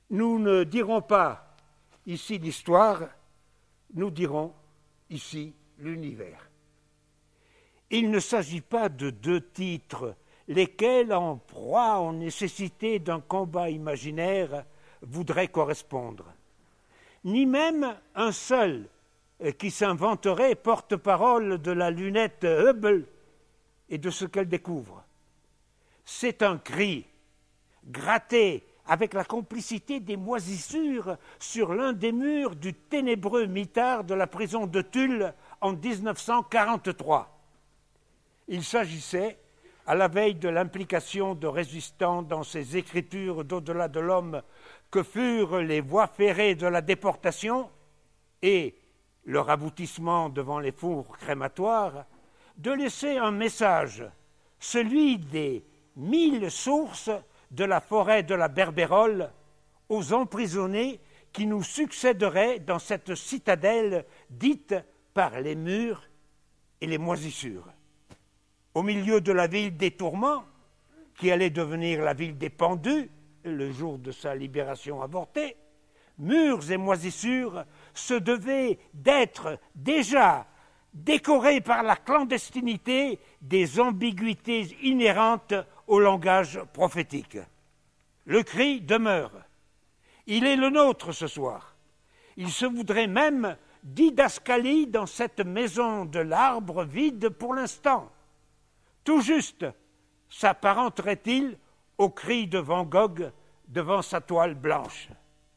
Nous ne dirons pas ici l'histoire, nous dirons ici l'univers. Il ne s'agit pas de deux titres, lesquels, en proie aux nécessités d'un combat imaginaire, voudraient correspondre, ni même un seul qui s'inventerait porte-parole de la lunette Hubble et de ce qu'elle découvre. C'est un cri, gratté avec la complicité des moisissures sur l'un des murs du ténébreux mitard de la prison de Tulle en 1943. Il s'agissait, à la veille de l'implication de résistants dans ces écritures d'au-delà de l'homme que furent les voies ferrées de la déportation et leur aboutissement devant les fours crématoires, de laisser un message, celui des 1000 sources de la forêt de la Berbérole, aux emprisonnés qui nous succéderaient dans cette citadelle dite par les murs et les moisissures. Au milieu de la ville des tourments, qui allait devenir la ville des pendus, le jour de sa libération avortée, murs et moisissures se devaient d'être déjà décorés par la clandestinité des ambiguïtés inhérentes au langage prophétique. Le cri demeure. Il est le nôtre ce soir. Il se voudrait même didascalie dans cette maison de l'arbre vide pour l'instant. Tout juste s'apparenterait-il au cri de Van Gogh devant sa toile blanche.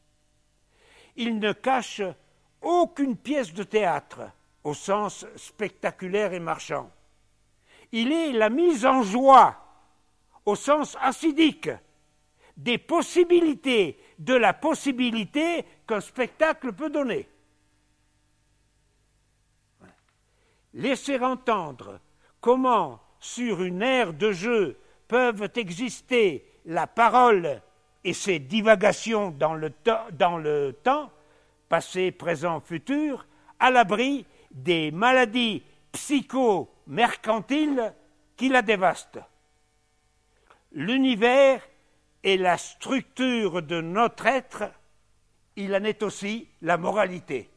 Il ne cache aucune pièce de théâtre au sens spectaculaire et marchand. Il est la mise en joie au sens acidique des possibilités de la possibilité qu'un spectacle peut donner. Laisser entendre comment, sur une aire de jeu, peuvent exister la parole et ses divagations dans le temps, passé, présent, futur, à l'abri des maladies psycho-mercantiles qui la dévastent. L'univers est la structure de notre être, il en est aussi la moralité.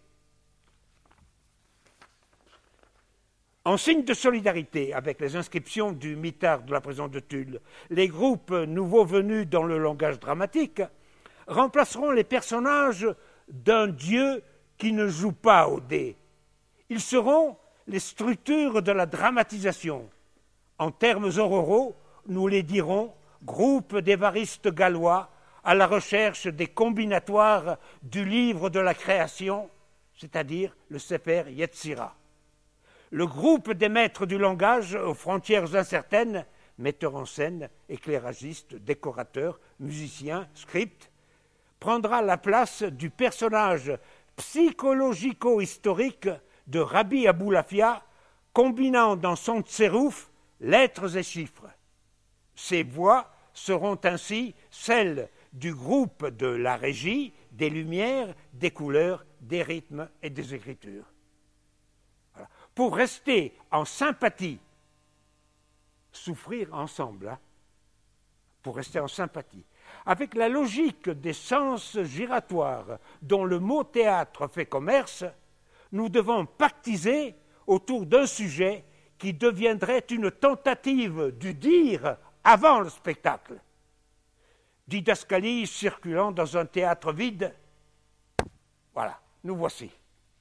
En signe de solidarité avec les inscriptions du mitard de la prison de Tulle, les groupes nouveaux venus dans le langage dramatique remplaceront les personnages d'un dieu qui ne joue pas au dé. Ils seront les structures de la dramatisation. En termes auroraux, nous les dirons groupe d'évaristes gallois à la recherche des combinatoires du livre de la création, c'est-à-dire le Sefer Yetzira. Le groupe des maîtres du langage aux frontières incertaines, metteurs en scène, éclairagistes, décorateurs, musiciens, scripts, prendra la place du personnage psychologico-historique de Rabbi Aboulafia, combinant dans son tsérouf lettres et chiffres. Ces voix seront ainsi celles du groupe de la régie, des lumières, des couleurs, des rythmes et des écritures. Voilà. Pour rester en sympathie, souffrir ensemble, pour rester en sympathie, avec la logique des sens giratoires dont le mot théâtre fait commerce, nous devons pactiser autour d'un sujet qui deviendrait une tentative du dire avant le spectacle. Didascalie circulant dans un théâtre vide, voilà, nous voici.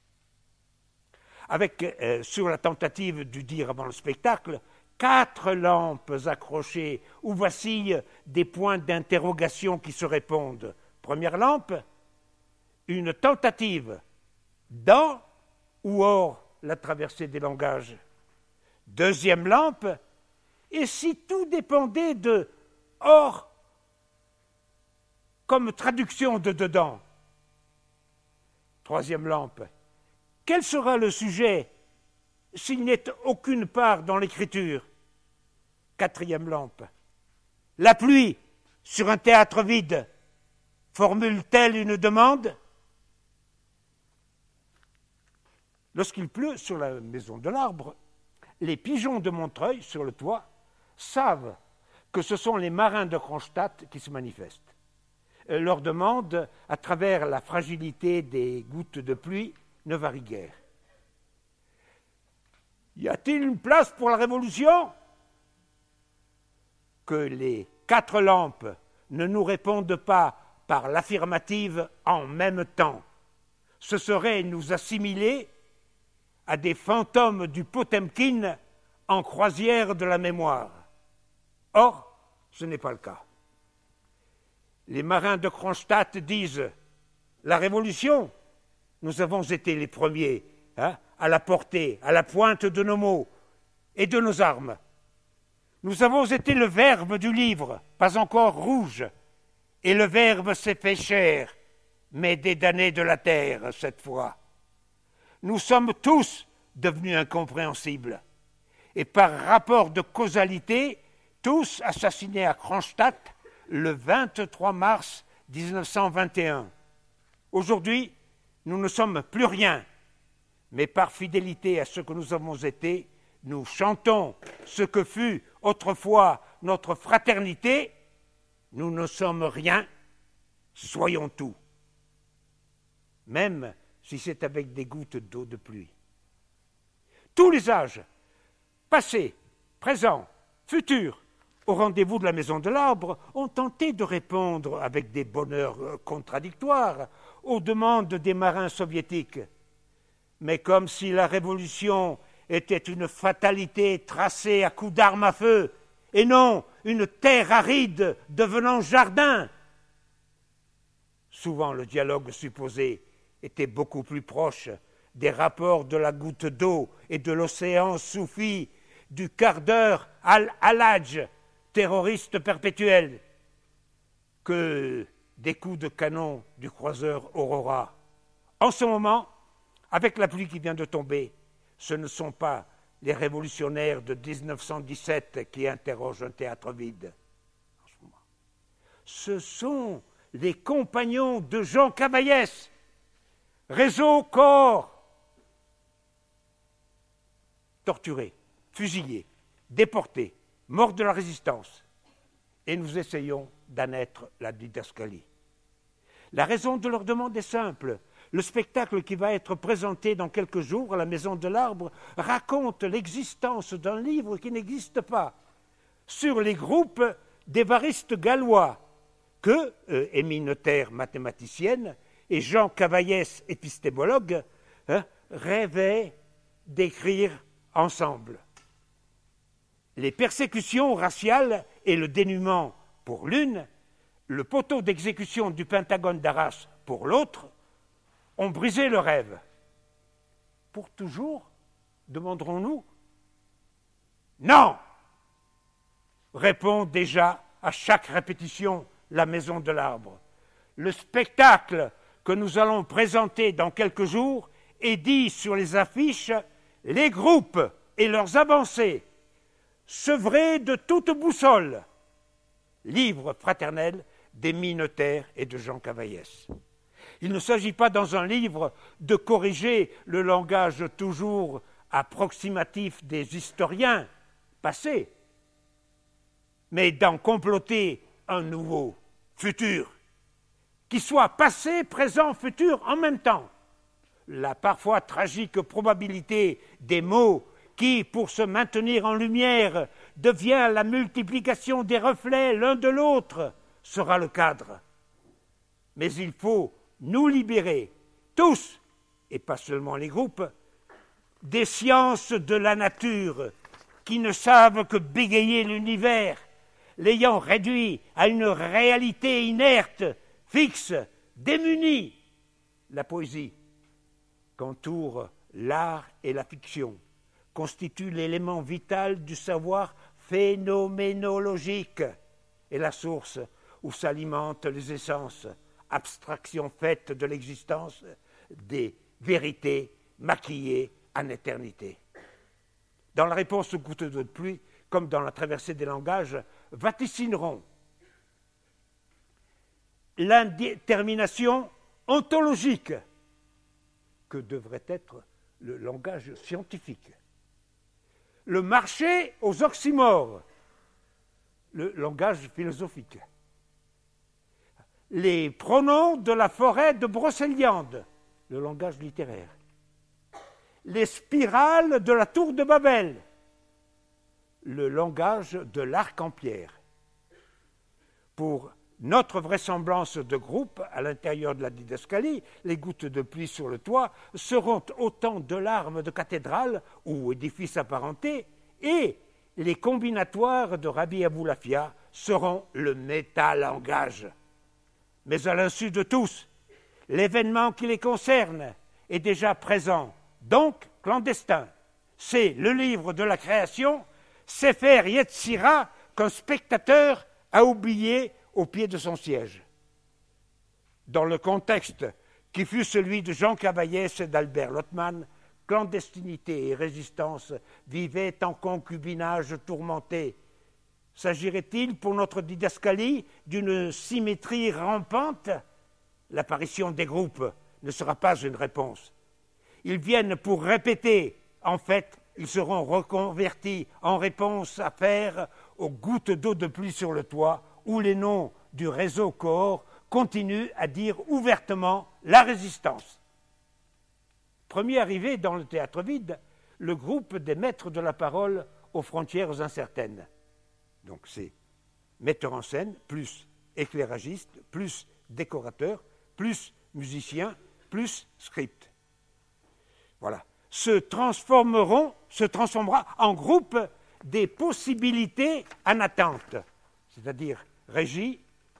Avec, sur la tentative du dire avant le spectacle, 4 lampes accrochées où vacillent des points d'interrogation qui se répondent. Première lampe, une tentative dans ou hors la traversée des langages. Deuxième lampe, et si tout dépendait de hors comme traduction de dedans. Troisième lampe, quel sera le sujet s'il n'est aucune part dans l'écriture? Quatrième lampe, la pluie sur un théâtre vide formule-t-elle une demande? Lorsqu'il pleut sur la maison de l'arbre, les pigeons de Montreuil sur le toit savent que ce sont les marins de Kronstadt qui se manifestent. leur demande, à travers la fragilité des gouttes de pluie, ne varie guère. Y a-t-il une place pour la révolution ? Que les 4 lampes ne nous répondent pas par l'affirmative en même temps. Ce serait nous assimiler à des fantômes du Potemkin en croisière de la mémoire. Or, ce n'est pas le cas. Les marins de Kronstadt disent « La Révolution, nous avons été les premiers à la porter, à la pointe de nos mots et de nos armes. Nous avons été le verbe du livre, pas encore rouge, et le verbe s'est fait chair, mais des damnés de la terre cette fois. Nous sommes tous devenus incompréhensibles, et par rapport de causalité, tous assassinés à Kronstadt le 23 mars 1921. Aujourd'hui, nous ne sommes plus rien, mais par fidélité à ce que nous avons été, nous chantons ce que fut autrefois notre fraternité. Nous ne sommes rien, soyons tout. Même si c'est avec des gouttes d'eau de pluie. Tous les âges, passé, présent, futur, au rendez-vous de la Maison de l'Arbre, ont tenté de répondre avec des bonheurs contradictoires aux demandes des marins soviétiques. Mais comme si la révolution était une fatalité tracée à coups d'armes à feu, et non une terre aride devenant jardin. Souvent, le dialogue supposé était beaucoup plus proche des rapports de la goutte d'eau et de l'océan soufi, du quart d'heure al-Halaj, terroriste perpétuel, que des coups de canon du croiseur Aurora. En ce moment, avec la pluie qui vient de tomber, ce ne sont pas les révolutionnaires de 1917 qui interrogent un théâtre vide. Ce sont les compagnons de Jean Cavaillès, réseau corps, torturés, fusillés, déportés, morts de la résistance. Et nous essayons d'en être la didascalie. La raison de leur demande est simple. Le spectacle qui va être présenté dans quelques jours à la Maison de l'Arbre raconte l'existence d'un livre qui n'existe pas, sur les groupes d'évaristes gallois que Émile Noether, mathématicienne, et Jean Cavaillès, épistémologue, rêvaient d'écrire ensemble. Les persécutions raciales et le dénuement pour l'une, le poteau d'exécution du Pentagone d'Arras pour l'autre, ont brisé le rêve. Pour toujours, demanderons-nous ? Non ! Répond déjà à chaque répétition la Maison de l'Arbre. Le spectacle que nous allons présenter dans quelques jours est dit sur les affiches « Les groupes et leurs avancées, sevrés de toute boussole ». Livre fraternel d'Émile Noether et de Jean Cavaillès. Il ne s'agit pas dans un livre de corriger le langage toujours approximatif des historiens passés, mais d'en comploter un nouveau, futur, qui soit passé, présent, futur en même temps. La parfois tragique probabilité des mots qui, pour se maintenir en lumière, devient la multiplication des reflets l'un de l'autre, sera le cadre. Mais il faut nous libérer, tous, et pas seulement les groupes, des sciences de la nature qui ne savent que bégayer l'univers, l'ayant réduit à une réalité inerte, fixe, démunie. La poésie, qu'entoure l'art et la fiction, constitue l'élément vital du savoir phénoménologique et la source où s'alimentent les essences, abstraction faite de l'existence des vérités maquillées en éternité. Dans la réponse aux gouttes d'eau de pluie, comme dans la traversée des langages, vaticineront l'indétermination ontologique que devrait être le langage scientifique, le marché aux oxymores, le langage philosophique, les pronoms de la forêt de Brocéliande, le langage littéraire, les spirales de la tour de Babel, le langage de l'arc en pierre. Pour notre vraisemblance de groupe à l'intérieur de la didascalie, les gouttes de pluie sur le toit seront autant de larmes de cathédrale ou édifice apparenté, et les combinatoires de Rabbi Aboulafia seront le métalangage. Mais à l'insu de tous, l'événement qui les concerne est déjà présent, donc clandestin. C'est le livre de la création, Sefer Yetzira, qu'un spectateur a oublié au pied de son siège. Dans le contexte qui fut celui de Jean Cavaillès et d'Albert Lottmann, clandestinité et résistance vivaient en concubinage tourmenté. S'agirait-il pour notre didascalie d'une symétrie rampante? L'apparition des groupes ne sera pas une réponse. Ils viennent pour répéter. En fait, ils seront reconvertis en réponse à faire aux gouttes d'eau de pluie sur le toit, où les noms du réseau Cohort continuent à dire ouvertement la résistance. Premier arrivé dans le théâtre vide, le groupe des maîtres de la parole aux frontières incertaines. Donc c'est metteur en scène, plus éclairagiste, plus décorateur, plus musicien, plus script. Voilà. Se transformera en groupe des possibilités en attente, c'est-à-dire régie,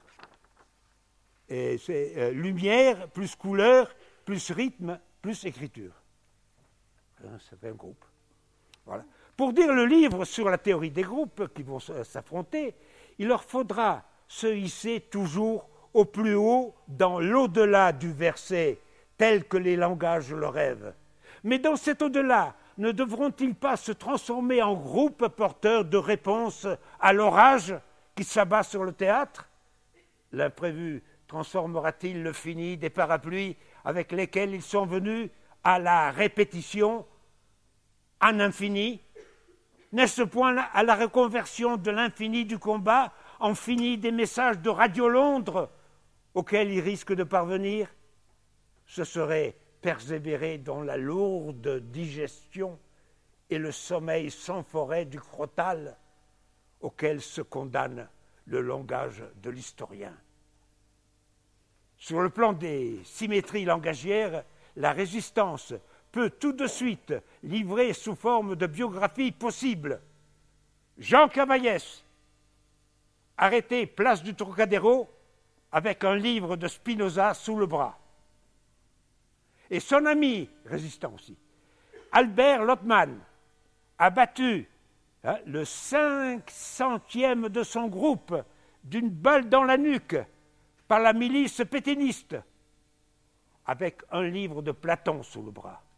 lumière, plus couleur, plus rythme, plus écriture. Ça fait un groupe. Voilà. Pour dire le livre sur la théorie des groupes qui vont s'affronter, il leur faudra se hisser toujours au plus haut dans l'au-delà du verset, tel que les langages le rêvent. Mais dans cet au-delà, ne devront-ils pas se transformer en groupe porteur de réponses à l'orage qui s'abat sur le théâtre? L'imprévu transformera-t-il le fini des parapluies avec lesquels ils sont venus à la répétition en infini? N'est-ce point à la reconversion de l'infini du combat en fini des messages de Radio Londres auxquels ils risquent de parvenir? Ce serait persévérer dans la lourde digestion et le sommeil sans forêt du Crotal auquel se condamne le langage de l'historien. Sur le plan des symétries langagières, la résistance peut tout de suite livrer sous forme de biographie possible. Jean Cavaillès, arrêté place du Trocadéro avec un livre de Spinoza sous le bras. Et son ami, résistant aussi, Albert Lottmann, abattu, le 500e de son groupe, d'une balle dans la nuque par la milice pétainiste, avec un livre de Platon sous le bras.